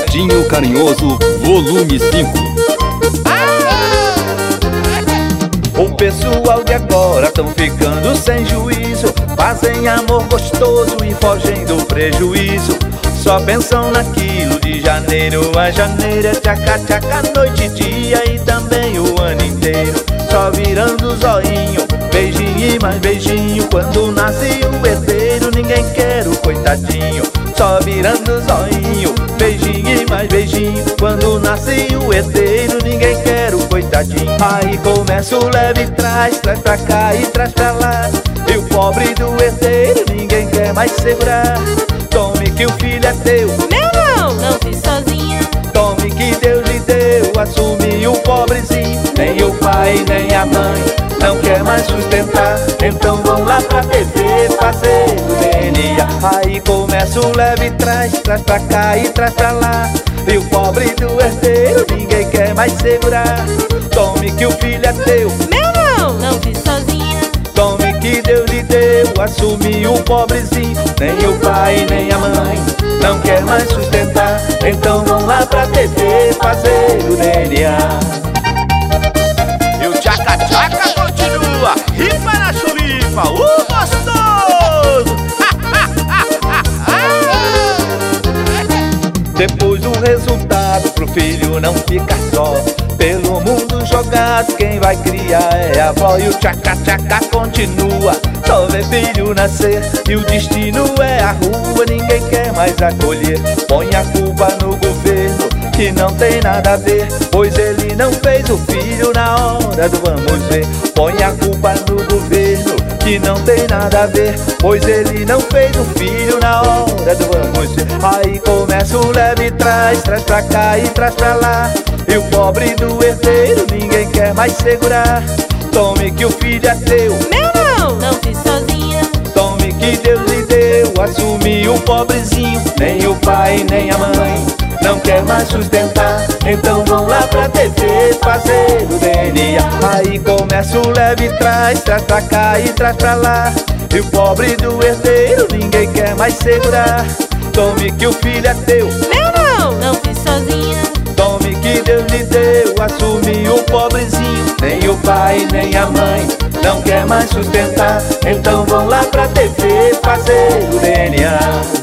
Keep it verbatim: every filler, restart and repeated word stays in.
Netinho Carinhoso, volume cinco. O pessoal de agora tão ficando sem juízo, fazem amor gostoso e fogem do prejuízo. Só pensam naquilo de janeiro a janeiro, é tchaca tchaca noite e dia e também o ano inteiro. Só virando o zoinho, beijinho e mais beijinho. Quando nasce o herdeiro ninguém quer o coitadinho. Só virando o zoinho, beijinho e mais beijinho. Quando nasce o herdeiro ninguém quer o coitadinho. Aí começa o leve traz, traz pra cá e traz pra lá. E o pobre do herdeiro ninguém quer mais segurar. Tome que o filho é teu, meu não, não fiz sozinha. Tome que Deus lhe deu, assume o pobrezinho. Nem o pai nem a mãe não quer mais sustentar, então vão lá pra T V fazer o D N A. Aí começa o leve traz, traz pra cá e traz pra lá. E o pobre do herdeiro ninguém quer mais segurar. Tome que o filho é teu, meu não, não fiz sozinha. Tome que Deus lhe deu, assume o pobrezinho. Nem o pai nem a mãe não quer mais sustentar, então vão lá pra T V fazer o D N A. E o tchaca tchaca continua, ripa na chulipa, uh, gostoso! Depois o resultado pro filho não ficar só, pelo mundo jogado quem vai criar é a avó. E o tchaca tchaca continua, só vê filho nascer e o destino é a rua, ninguém quer mais acolher. Põe a culpa no governo que não tem nada a ver, pois ele não fez o filho na hora do vamos ver. Põe a culpa no governo que não tem nada a ver, pois ele não fez o filho na hora do vamos ver. Aí começa o leve traz, traz pra cá e traz pra lá. E o pobre do herdeiro ninguém quer mais segurar. Tome que o filho é teu, meu não, não fiz sozinha. Tome que Deus lhe deu, assume o pobrezinho. Nem o pai nem a mãe não quer mais sustentar, então vão lá pra T V fazer o D N A. Aí começa o leve traz, traz pra cá e traz pra lá. E o pobre do herdeiro ninguém quer mais segurar. Tome que o filho é teu, meu não, não fiz sozinha. Tome que Deus lhe deu, assume o pobrezinho. Nem o pai nem a mãe não quer mais sustentar, então vão lá pra T V fazer o D N A.